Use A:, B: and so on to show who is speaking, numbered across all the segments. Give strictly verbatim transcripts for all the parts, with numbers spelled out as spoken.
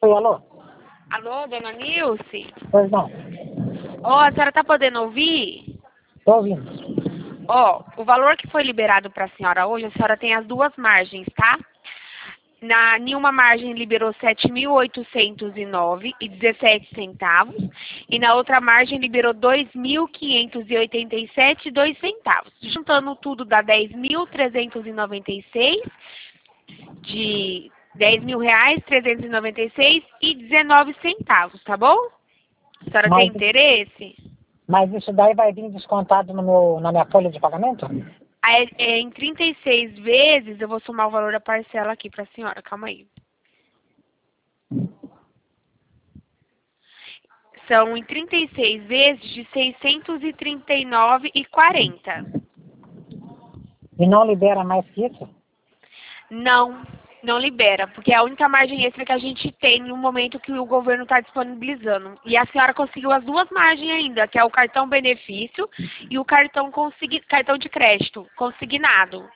A: Oi, alô?
B: Alô, dona Nilce?
A: Pois não.
B: Ó, a senhora tá podendo ouvir?
A: Tô ouvindo.
B: Ó, o valor que foi liberado para a senhora hoje, a senhora tem as duas margens, tá? Na, em uma margem liberou sete mil oitocentos e nove e dezessete centavos e na outra margem liberou dois mil quinhentos e oitenta e sete e dois centavos. Juntando tudo dá dez mil trezentos e noventa e seis de dez mil reais trezentos e noventa e seis e dezenove centavos, tá bom? A senhora tem
A: Mas,
B: interesse?
A: mas isso daí vai vir descontado no meu, na minha folha de pagamento?
B: Aí, é, em trinta e seis vezes, eu vou somar o valor da parcela aqui para a senhora. Calma aí. São em trinta e seis vezes de seiscentos e trinta e nove e quarenta.
A: E não libera mais que isso?
B: Não, não libera, porque é a única margem extra que a gente tem no momento que o governo está disponibilizando. E a senhora conseguiu as duas margens ainda, que é o cartão benefício e o cartão, consigui, cartão de crédito consignado.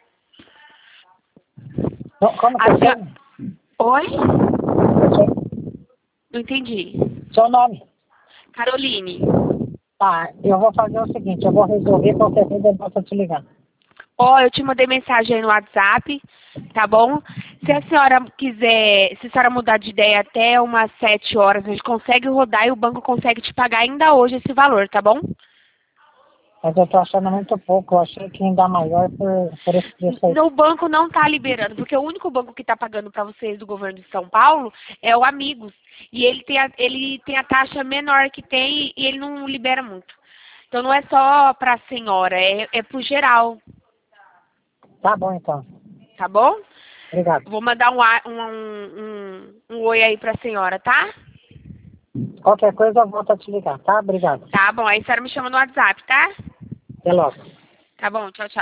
A: Co- Como que
B: A
A: eu
B: senhora...
A: chamo?
B: Oi?
A: Seu,
B: Não entendi.
A: seu nome?
B: Caroline.
A: Tá, eu vou fazer o seguinte, eu vou resolver qualquer coisa eu volto a te ligar.
B: Ó, eu te mandei mensagem aí no WhatsApp, tá bom? Se a senhora quiser, se a senhora mudar de ideia até umas sete horas, a gente consegue rodar e o banco consegue te pagar ainda hoje esse valor, tá bom?
A: Mas eu tô achando muito pouco, eu achei que ainda maior por, por esse preço aí.
B: No banco não tá liberando, porque o único banco que tá pagando para vocês do governo de São Paulo é o Amigos. E ele tem a, ele tem a taxa menor que tem e ele não libera muito. Então não é só pra senhora, é, é pro geral,
A: Tá bom então.
B: tá bom?
A: Obrigado.
B: Vou mandar um, a- um, um, um, um oi aí pra senhora, tá?
A: Qualquer coisa eu volto a te ligar, tá? Obrigado.
B: Tá bom, aí a senhora me chama no WhatsApp, tá?
A: Até logo.
B: Tá bom, tchau, tchau.